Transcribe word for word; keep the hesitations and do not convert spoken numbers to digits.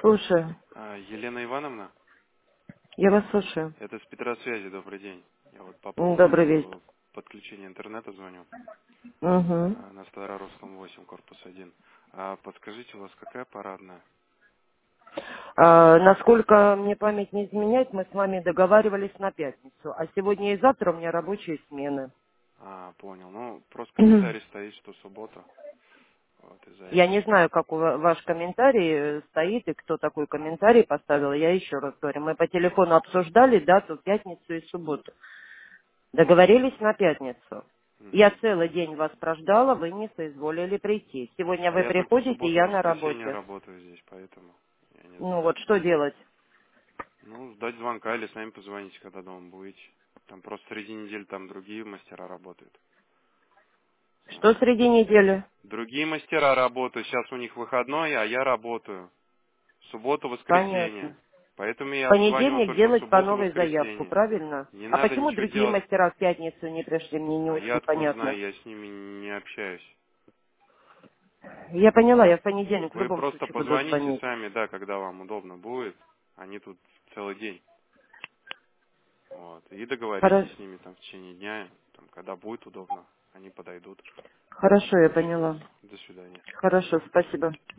Слушаю. А, Елена Ивановна, Я вас слушаю. это с Петросвязи, добрый день. Я вот по М, Добрый вечер. поводу подключения интернета звоню. Угу. А, на Старорусском восемь, корпус один. А подскажите, у вас какая парадная? А, насколько мне память не изменяет, мы с вами договаривались на пятницу. А сегодня и завтра у меня рабочие смены. А, понял. Ну, просто Мгм. комментарий стоит, что суббота. Вот из-за Я этого. не знаю, как у ва- ваш комментарий э, стоит и кто такой комментарий поставил. Я еще раз говорю, мы по телефону обсуждали дату пятницу и субботу. Договорились на пятницу. Я Мгм. целый день вас прождала, вы не соизволили прийти. Сегодня А вы я только приходите, субботу, я на воскресенье работе. работаю здесь, поэтому я не Ну знаю. вот что делать? Ну, ждать звонка или сами позвоните, когда дома будете. Там просто среди недели там другие мастера работают. Что Вот. среди недели? Другие мастера работают, сейчас у них выходной, а я работаю. Субботу, воскресенье. Понятно. Поэтому В я обзванивал понедельник только делать по субботу, новой заявку, воскресенье. правильно? Не А надо почему ничего другие делать. мастера в пятницу не пришли, мне не А я очень откуда знаю, понятно. я с ними не общаюсь. Я поняла, я в понедельник в Вы любом просто случае буду позвоните звонить. сами, да, когда вам удобно будет. Они тут целый день. Вот. И договоритесь Хоро- с ними там в течение дня, там, когда будет удобно, они подойдут. Хорошо, я поняла. До свидания. Хорошо, спасибо.